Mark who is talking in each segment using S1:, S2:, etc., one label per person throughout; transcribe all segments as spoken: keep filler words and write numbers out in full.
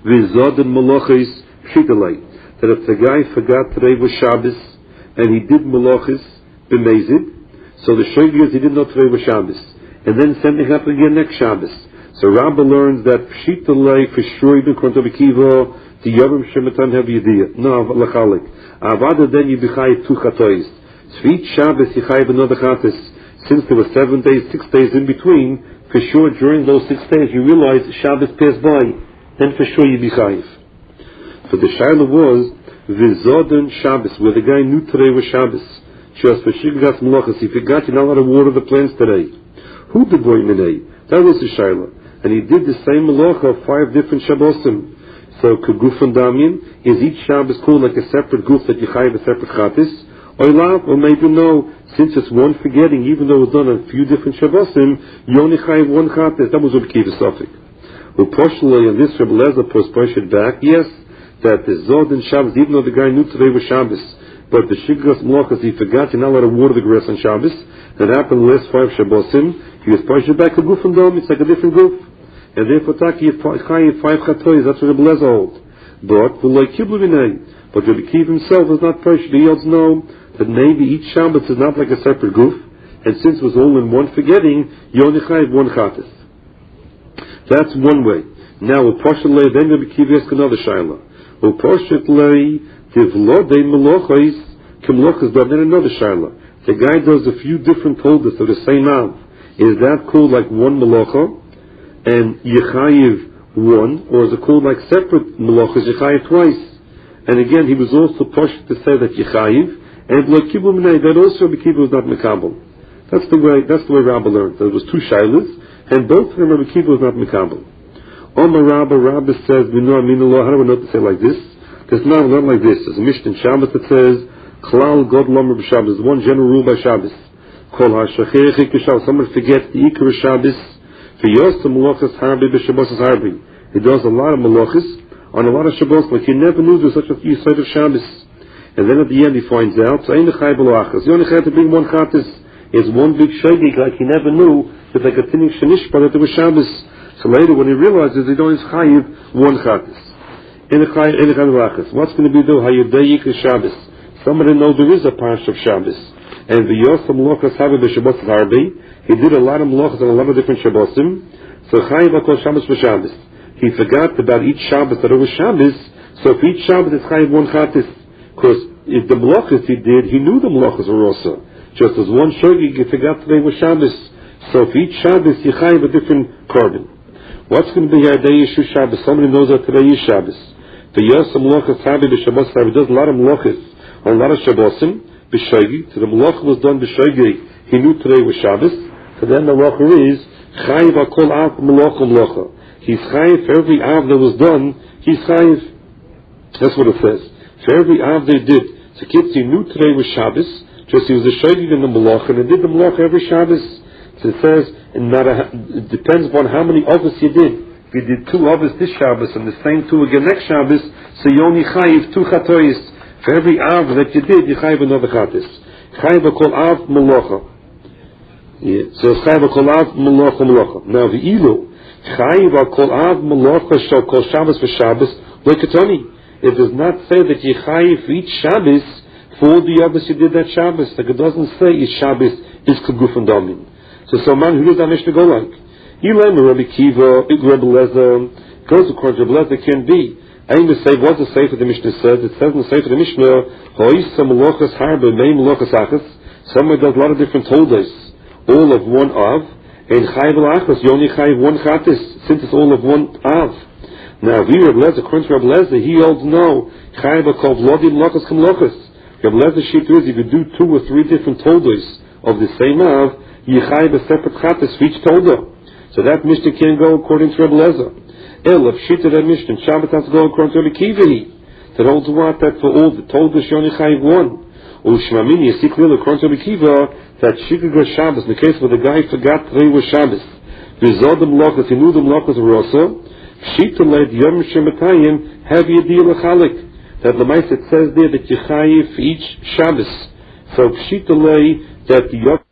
S1: V'zod and malachis pshitalei. That if the guy forgot today was Shabbos and he did malachis b'mezid, so the shogeg is he did not today was Shabbos, and then something happened again next Shabbos. So Rabbi learns that pshitalei for sure even according to Kiva the yom shematan have yediyah. No, lachalik. Avada then you b'chayiv two chatois. So each Shabbos you chayiv another chatos. Since there were seven days, six days in between, for sure during those six days you realize Shabbos passed by, then for sure you be chayiv. So the shaila was v'zoden Shabbos, where the guy knew today was Shabbos. Just for shigras malachas, he forgot you're not allowed to water the plants today. Who did boy minay? That was the shaila, and he did the same malacha of five different Shabbosim. So keguf and damyan, is each Shabbos called like a separate guf that you chayiv a separate chatis? Or lav, or maybe no, since it's one forgetting, even though it was done on a few different Shabbosim, you only chayiv one chatis. That was Rabbi Kiva Safik. U'poshlei, and this Rabbi Lezer pushed it back, yes, that the Zod and Shabbos, even though the guy knew today was Shabbos, but the Shigras Malachas, he forgot you're not allowed to water the grass on Shabbos. That happened the last five Shabbosim. He was pushed back a goof and dome, it's like a different goof. And therefore, Taki, five Chatois, that's what Rabbi Lezer holds. But, like Kiblu Vinay, but Rabbi Kiva himself is not pushed. He holds no, that maybe each Shabbos is not like a separate goof, and since it was all in one forgetting, you only chayiv one Chatas. That's one way. Now, with Poshet then Rabbi Kiva asks another Shaila. Uposhet lei tivlodei melochos kimlochos. But then another shaila. The guy does a few different toldas of the same av. Is that called like one melocha and yechayiv one, or is it called like separate melochos yechayiv twice? And again, he was also pushed to say that yechayiv and like kibul minay, that also Rabbi Kiva was not mekabel. That's the way. That's the way Rabbi learned. There was two shailas, and both of them Rabbi Kiva was not mekabel. Omar Rabba, Rabba says, we know, I mean, Allah, how do we know to say like this? Because now, not like this. There's a Mishnah in Shabbos that says, Klal God Lomer b'Shabbos. There's one general rule by Shabbos. Kol ha'shachech ikashav. Someone forgets the Ikar of Shabbos. V'yos the malachas harbi b'Shabbos harbi. He does a lot of malachas on a lot of Shabbos, like he never knew there was such a yesod of Shabbos. And then at the end he finds out, so ain't chayv b'loachas. You only have to bring one chatas. It's one big shogeg, like he never knew that they continue shenishpa that there was Shabbos. So later, when he realizes he don't chayiv one chatas in a chayiv in a chayiv, what's going to be do? Hayudayik Shabbos. Somebody know there is a parsha of Shabbos, and the yosam lochas havi b'Shabbos harbi. He did a lot of lochas on a lot of different Shabbosim. So chayiv akol Shabbos v'Shabbos. He forgot about each Shabbos that it was Shabbos. So for each Shabbos it's chayiv one chatas. Because if the lochas he did, he knew the lochas were also. Just as one shogeg he forgot today was Shabbos. So for each Shabbos you chayiv a different carbon. What's going to be here day Yeshu Shabbos? Somebody knows that today is Shabbos. The Yosam Lochas Habi b'Shabbos Habi does a lot of Lochas on a lot of Shabbosim b'Shogi. So the Loch was done b'Shogi. He knew today was Shabbos. So then the Loch is Chayiv Akol Av Melocha Melocha. He's Chayiv for every Av that was done. He's Chayiv. That's what it says. For every Av they did. So kids, he knew today was Shabbos. Just he was a Shogi in the Melocha, and he did the Melocha every Shabbos. So it says, and not a, it depends upon how many overs you did. If you did two overs this Shabbos and the same two again next Shabbos, so you only chayiv two chatois. For every av that you did, you chayiv another chatis. Chayiv kol av melocha. Yeah. So chayiv kol av melocha melocha. Now the ilu chayiv kol av melocha shall kol Shabbos for Shabbos lekatoni. It does not say that you chayiv each Shabbos for the overs you did that Shabbos. Like it doesn't say each Shabbos is keguf and damin. So someone who does that Mishnah go like? Elam Rabbi Kiva, Rabbi Lezer, goes according to Rabbi Lezer can be. I even say, what's the Sefer the Mishnah says? It says in the Sefer the Mishnah, Ho'isa Melochas Harbe, Mei Melochas Achas. Someone does a lot of different holders, all of one av, and Chayiv Achas, you only Chayiv one Chatis, since it's all of one av. Now, we Rabbi Lezer, according to Rabbi Lezer, he holds no, Chayiv Akol Vlodi Melochas Kemlochas. Rabbi Lezer sheet is, if you do two or three different holders of the same av, you chayiv a separate chatas for each tolda. So that Mishnah can't go according to Rabbi Lezer. El, if shita that Mishnah, Shabbat has to go according to Rabbi Kiva. That holds what? That for all the toldas you only chayiv one. U'shmamin, you see clearly according to Rabbi Kiva, that shikagah Shabbos, in the case where the guy forgot today was Shabbos. V'zod the melachas, he knew the melachas were also. Shita led yom shematayim, have yediyah l'chalik. That the Maisa it says there that you chayiv each Shabbos. So shita led that the yom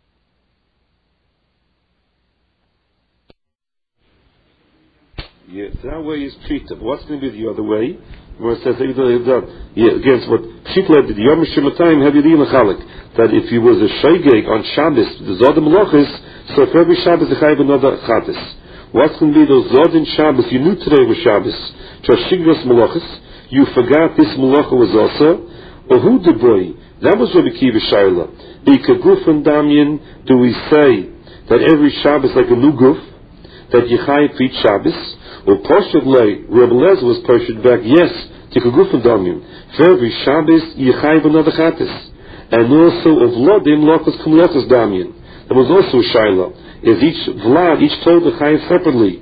S1: Yeah. that way is Pshita. But what's going to be the other way? Where it says, yeah, against what Pshita did, Yom Shematayim have Yedin Lechalik, that if he was a Shaygeg on Shabbos, the Zod Malachis, so for every Shabbos, the Chayiv another Chavis. What's going to be those Zod in Shabbos? You knew today was Shabbos. Chashigras Malachis, you forgot this Malacha was also, or who the boy? That was Rabbi Kiva Shaila. Ikaguf and Damyan, do we say that every Shabbos like a new guf, that Yechayiv for each Shabbos? Or Poshet Lei, Rabbi Lezer was posted back, yes, Tikaguf and Damyan. For every Shabbos, Yechayiv another Chatis. And also of Lodim, Lokas Kumlokas Damyan. There was also a Shaila. Is each Vlad, each told the Chayiv separately.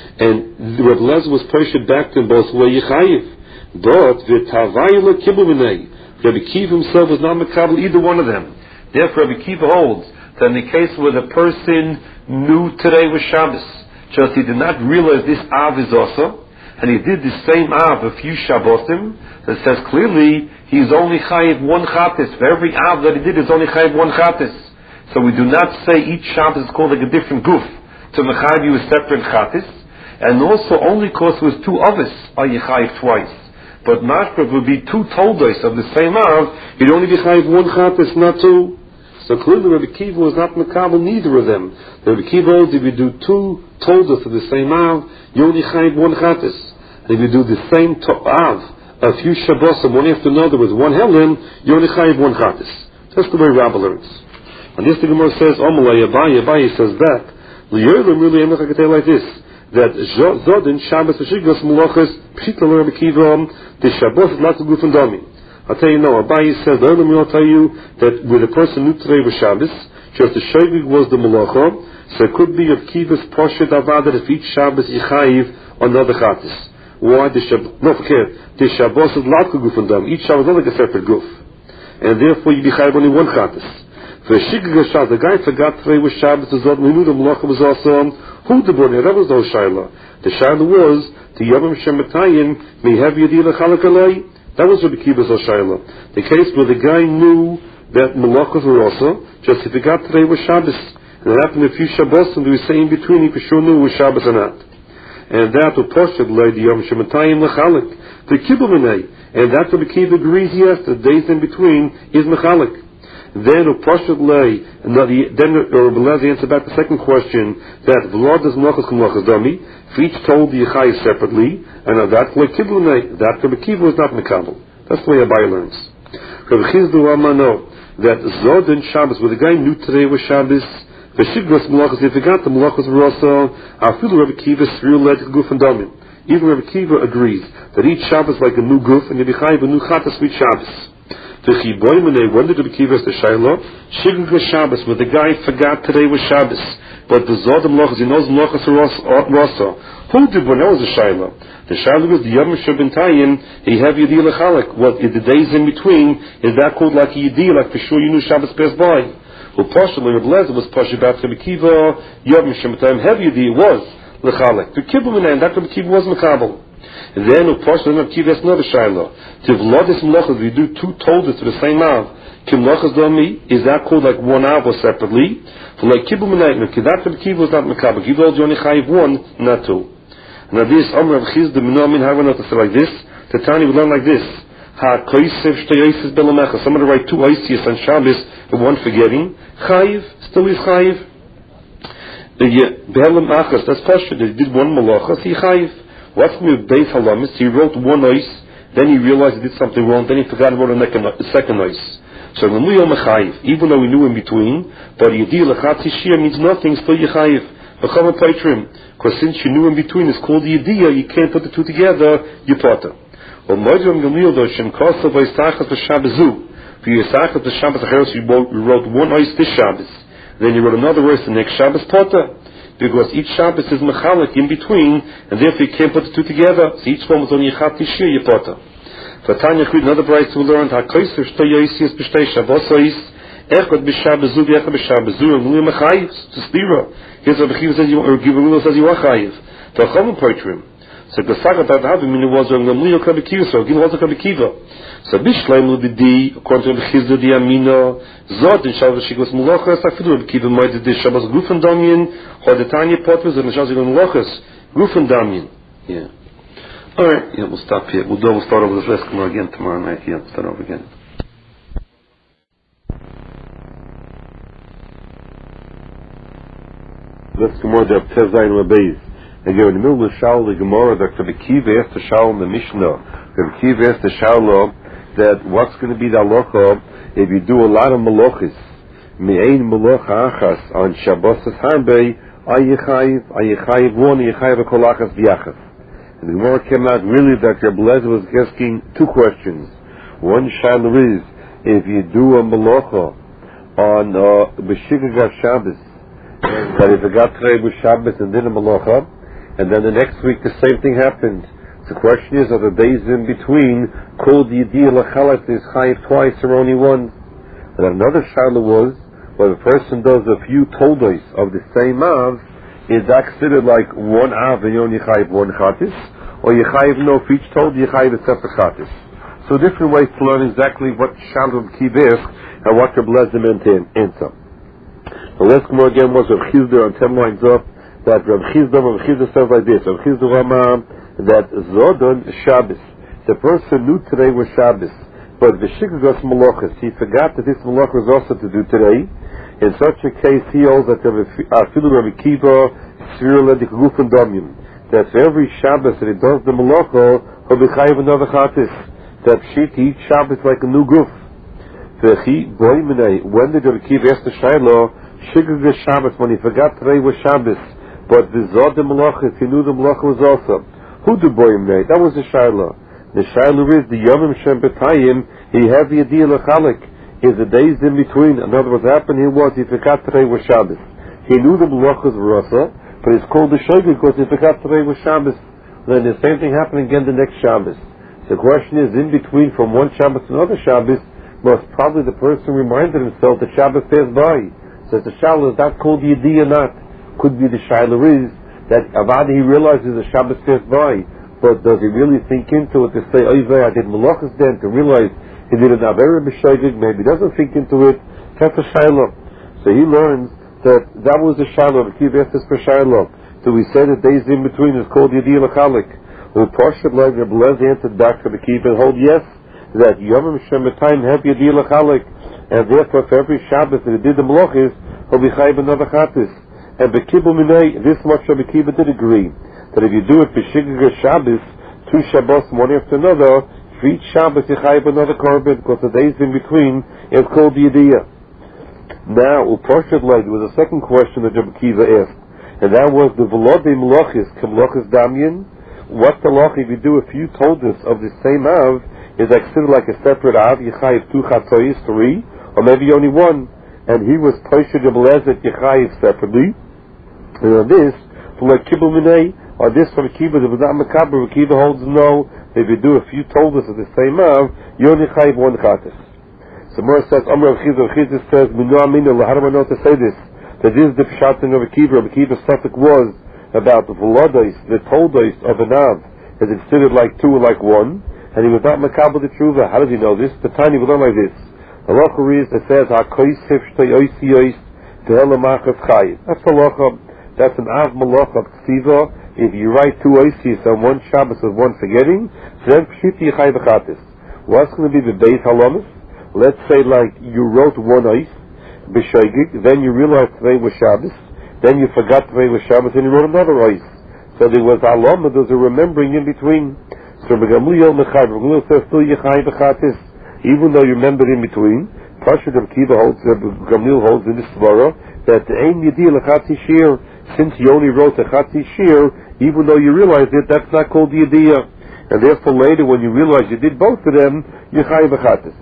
S1: And Rabbi Lezer was posted back to both way Yechayiv. But, V'tavayla Kibbulminei. Rabbi Kiva himself was not Makabel either one of them. Therefore, Rabbi Kiva holds that in the case where the person knew today was Shabbos, just he did not realize this Av is also, and he did the same Av a few Shabbotim, that says clearly he's only Chayiv one Chatis. For every Av that he did, he's only Chayiv one Chatis. So we do not say each Shabbos is called like a different guf. To Mechayiv you a separate Chatis, and also only because it was two Avos are you Chayiv twice. But Mashprav would be two Toldos of the same Av, you'd only be Chayiv one Chatis, not two. So clearly Rabbi Kiva was not Makabel neither of them. Rabbi Kiva holds if you do two Toldos of the same Av, you only Chayiv one Chatis. And if you do the same to- Av, a few Shabbos, one after another with one Helen, you only Chayiv one Chatis. That's the way Rabbi learns. And this the Gemara says, Omalai Abaye, Abaye says back, L'yolim really I'm not going to tell like this, that Zodin, Shabbos, Shigras, Malachas, Pshita Rabbi Kiva, the Shabbos is not the Guf and Dami. I'll tell you no, Abaye says, the Olam will tell you that with a person knew today was Shabbos, just the Shogig was the Malacha, so it could be of Kiva's Poshet Avada if each Shabbos Yechayiv another Chatis. Why? The Shabbos, no, forget, the Shabbos is not the Guf and Dami. Each Shabbos is not like a separate Guf. And therefore you be Chayiv only one Chatis. For Shigig Shabbos, the guy forgot today was Shabbos, we knew the Malacha was also who the Boneh, that was no Shaila. The Shaila was, the Yom Shematayim, may have Yedin Lechalik Alei. That was Rabbi Kiva's Shaila. The case where the guy knew that Malachas were also, just if he got today was Shabbos. And it happened a few Shabbos, and they were saying between, he for sure knew it was Shabbos or not. And that was Poshet Lei, the Yom Shematayim Lechalik. The Kibbulminei. And that's what Rabbi Kiva agrees, yes, the days in between is Mechalik. Then Upashad Lei, and then Rabbi Lezer answered back the second question that Vlad does Malachas Kumlachas Dami. For each told the Yechayiv separately, and that's like Kibbulei. That Rabbi Kiva was not Mekabel. That's the way Abaye learns. Rabbi Chizdu Amano that Zod and Shabbos, where the guy knew today was Shabbos, the Shigras Malachas, if he got the Malachas were also, I feel Rabbi Kiva Sriul Led Guf and Dami. Even Rabbi Kiva agrees that each Shabbos like a new Guf, and Yechayiv a new Chatas with Shabbos. The Chiboimene, when did Rabbi Kiva the Shaila? Shigig Shabbos, where the guy forgot today was Shabbos, but the Zod Malachas, he knows Malachas are Rasa. Who did when that was the Shaila? The Shaila was the Yom Shabintayin, he have Yedin Lechalik. What is the days in between? Is that called like a Yedin, like for sure you knew Shabbos passed by? Well, partially Rabbi Lezer was partially about Rabbi Kiva, Yom Shabintayin, have Yedin, was Lechalik. The Kibbulei, and that Rabbi Kiva was Mekabel. And then Upashad Rabbi Kiva has another Shaila. To Vladis Malachas, we do two Toldos to the same Av. Kimlachas Dami, is that called like one Av or separately? For like Kibbulei, that Rabbi Kiva was not Mekabel. Kiva holds you only Chayiv one, not two. Now this Amr of Chizd, the Minomin, how we know to say like this? The Tani would learn like this. Ha Koisev Shtayaisis Belamecha. Someone write two Oisias on Shabbos, and one forgetting. Chayiv, still is Chayiv. Behelim Achas, that's Pashad. He did one Malachas, he Chayiv. What's with Beis Halamis? He wrote one Ois, then he realized he did something wrong, then he forgot about the second Ois. So Lamuyo Mechayiv, even though he knew in between, but Yedil Lechatzi Shir means nothing, still Yechayiv. B'chama Paitrim. Because since you knew in between is called Yediyah, you can't put the two together, you potter. Or Moedrim Gamliel Doshem Kosa Vaisachas V'Shabbazu. For Yisachas V'Shabbos Acheros, you wrote one Ois this Shabbos. Then you wrote another Ois the next Shabbos potter. Because each Shabbos is Mechalik in between, and therefore you can't put the two together. So each one was only Yechat Tishir, you potter. For Tanya Chud, another bright we learned, HaKoiser Shto Yoisias B'Shtei Shabbosois, Echad B'Shabbazu, Echad B'Shabbazu, and Mulim Mechayiv, to Stira. Here's what Bechiva says, or Givarilo says you are Chayiv. The Chomim Poitrim. So the Sagat that happened, meaning was on Gamliel Kabikiva, so Gil was a Kabikiva. So Bishleim Ludidi, according to Bechizdu Di Amino, Zod in Shabbos Shigos Mulachas, Afidu Kabikiva Moed Di Shabbos Guf and Damyan, or the Tanya Potvas and Shabbos Guf Mulachas, Guf and Damyan. Yeah. All right. Yeah, we'll stop here. We'll do. We'll start over this last Gemara again tomorrow night. Yeah, we'll start over again. Let's Gemara the Tezayin Labeis. Again, in the middle of the Shaul, the Gemara, Doctor Bekiva asked the Shaul in the Mishnah. Doctor Bekiva asked the Shaul that what's going to be the halacha if you do a lot of malachis, me'ein malacha achas on Shabbos harbe, ayichayiv, ayichayiv one, ayichayiv a kolachas biachas. And the Gemara came out really that Rabbi Lezer was asking two questions. One shaila is if you do a malacha on B'Shigagav Shabbos, that if it got Trei Shabbos and did a malacha, and then the next week the same thing happened. The question is, are the days in between called Yediyah L'Chalat is Chayiv twice or only once? And another shaila was, when a person does a few toldos of the same Av, is that considered like one Av and you only Chayiv one Chatis? Or you Chayiv no, for each told you Chayiv a separate Chatis? So different ways to learn exactly what Shalom Kivir and what Reb Lezer meant to answer. The last Gemara again was Rav Chizda on ten lines up, that Rav Chizda, Rav Chizda says like this, Rav Chizda Rama, that Zodon Shabbos, the person knew today was Shabbos, but V'shigagos Malachas, he forgot that this Malach was also to do today. In such a case, he holds that Afilu Rav Kiva, Svirla Dikgufan Domim, that for every Shabbos that he does the Malacha, he'll be chayiv another Chatis, that Pshit, each Shabbos like a new goof. When did Rav Kiva ask the Shaila, Shigag Shabbos, when he forgot today was Shabbos, but the Zod the Malachas, he knew the Malacha was also. Who did Boyim Nay? That was the Shaila. The Shaila is the Yomim Shem Betayim, he had the Yediyah L'Chalik, is the days in between. In other words, what happened here was he forgot today was Shabbos. He knew the Malachas were also, but it's called the Shigag because he forgot today was Shabbos. Then the same thing happened again the next Shabbos. The question is, in between from one Shabbos to another Shabbos, most probably the person reminded himself that Shabbos passed by. So the Shaila is that called Yediyah or not? Could be the Shaila is that Avada he realizes the Shabbos passed by, but does he really think into it to say, oh, I did Malachas then, to realize he did an Avera B'Shogeg, maybe he doesn't think into it. That's a Shaila. So he learns that that was the Shaila, the Kiv asked us for Shaila. So we say that days in between is called Yediyah L'Chalik. Who Parshat like Reb Lezer answered back to the Kiv and hold yes, that Yomim Shem Time have Yediyah L'Chalik. And therefore, for every Shabbos that he did the Malachis, he'll be chayiv another Chatis. And Bekibu Minei, this much Rabbi Kiva did agree, that if you do it B'Shigag Shabbos, two Shabbos, one after another, for each Shabbos you chayiv another korban, because the days in between is called Yediyah. Now, Uparshat Led, there was a second question that Rabbi Kiva asked, and that was the Velodei Malachis, Kamlachis Damyan. What's the lach if you do a few toldos of the same Av, is like considered like a separate Av, you chayiv two Chatois, three, or maybe only one, and he was Paisha Reb Lezer Yechayiv separately. And on this, for like Kibbul Minei, or this from Kibbul, it was not Makaber, Kibbul holds no, if you do a few toldos of the same Av, you only chayiv one Chatis. So Mora says, Amr Rav Chizda, Rav Chizda says, Minu Aminu, how do I know to say this? That this is the Pshatin of Kibbul. Rabbi Kiva's suffix was about the Volodos, the toldos of an Av, is considered like two or like one, and he was not Makaber the Tshuva. How does he know this? The tiny was done like this. Halacha is that says Hakois Hifshtei Oisi Ois Tehelamachas Chayiv. That's halacha. That's an Av Malacha of Ksiva. If you write two Oisis on one Shabbos with one forgetting, then Pshiti Chayiv Chatis. What's going to be the Beis Halamis? Let's say like you wrote one Ois B'Shogeg, then you realized today was Shabbos, then you forgot today was Shabbos, and you wrote another Ois. So there was Alama, there was a remembering in between. So Gamliel Mechayiv, Gamliel says still Yechayiv Chatis. Even though you remembered in between, Parshat Rav Kiva holds, uh, Gamliel holds in this Svara, that Ein Yediyah L'Chatzi Shir, since you only wrote a Chatzi Shir, even though you realized it, that's not called Yediyah. And therefore later, when you realize you did both of them, you chayiv Chatis.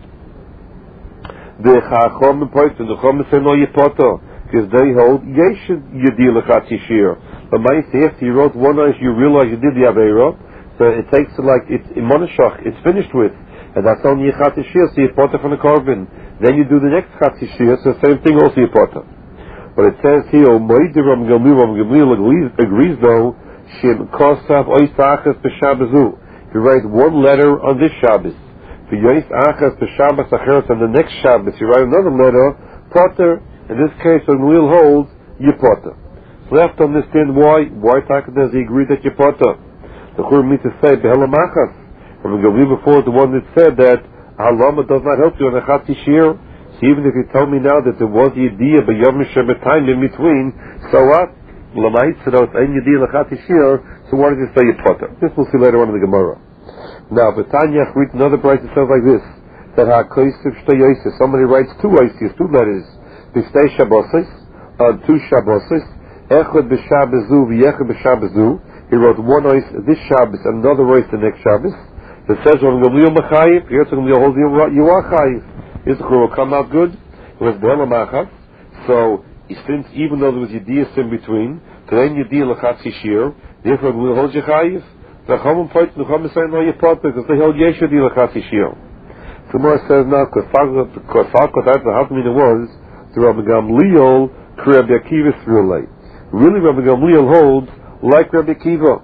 S1: The Chacham and Poitzin, the Chacham say no Yepoto, because they hold Yesh Yediyah L'Chatzi Shir. But after you wrote one eye, you realize you did the Aveira, so it takes it like, it's in Monashach, it's finished with. And that's only a Chatzi Shir, so you potter from the korban. Then you do the next Chatzi Shir, so same thing also you potter. But it says here, Moidiram Gamliel, Gamliel agrees though, Shim Kosav Ois Achas B'Shabbazu. If you write one letter on this Shabbos, V'Yois Achas B'Shabbos Acheres, on the next Shabbos you write another letter, potter. In this case, when Gamliel holds, you potter. So we have to understand why, why does he agree that you potter? The Chur means to say behelamachas. Rabbi Gamliel before the one that said that halama does not help you on a chatzi shir. So even if you tell me now that there was yediyah by yom time in between, so what? Lamait, so it's ein yediyah lachatzi shir. So why did you say you potter? This we'll see later on in the Gemara. Now, B'tanya read another price that says like this: that ha'koisiv shtei yosis. Somebody writes two oisius, two letters, b'shtei shabboses, on two shabboses, echad b'shabbezu v'yechad b'shabbezu. He wrote one ois this Shabbos and another ois the next Shabbos. It says when Gamliel mechayiv, here's when Gamliel holds you are chayiv. His will come out good. It was behelamachas. So since even though there was yediyah in between, then yediyah lachatzi shir. Therefore, we hold you chayiv. The Chachamim fight the Chachamim saying no you pot because they held yesh yediyah lachatzi shir. So more says now because Falkot that's the half meaning was the Rabbi Gamliel Rabbi Akiva Srulay. Really, Rabbi Gamliel holds like Rabbi Akiva.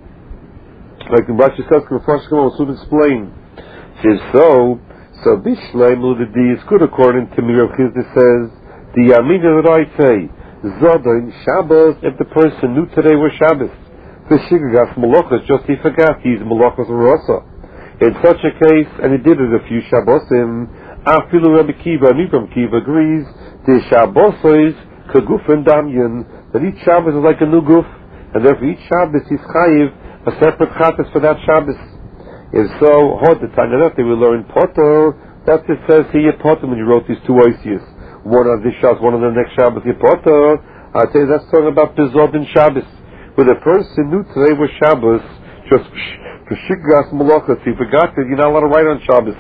S1: Like the Rashi says, the first will soon explain. Says so. So Bishlei Muladi is good according to me. Rav Chizda says the Yamina that I say Zodin Shabbos if the person knew today was Shabbos. The Shigagas Malachas just he forgot he's Malachas Rasa. In such a case, and he did it a few Shabbosim, Afilu Rabbi Kiva, and Rabbi Kiva agrees the Shabbosos Kaguf and Damyan that each Shabbos is like a new guf, and therefore each Shabbos is chayiv a separate chatas for that Shabbos. If so, hod the Tanya that they will learn Potter. That's it says here Potter when you wrote these two oisius. One on this Shabbos, one on the next Shabbos. Here Potter. I tell you that's talking about Bezod and Shabbos. Where the person knew today was Shabbos, just for Shigras Malachas, he forgot that you're not allowed to write on Shabbos.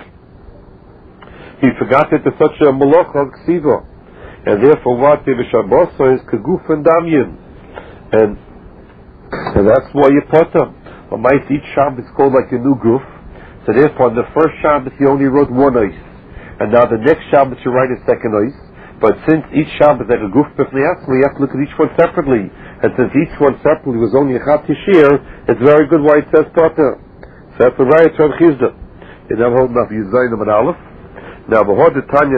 S1: He forgot that there's such a Malacha Ksiva. And therefore what the Shabbos is Kaguf and Damyan. And and that's why you Potter. But might each Shabbos is called like a new guf. So therefore on the first Shabbos he only wrote one ois. And now the next Shabbos you write a second ois. But since each Shabbos is like a guf b'fnei, we have to look at each one separately. And since each one separately was only a chat yishir, it's very good why it says Potter. So that's the right Rav Chizda. And now holding up Yuzayin and Aleph. Now, Behod the Tanya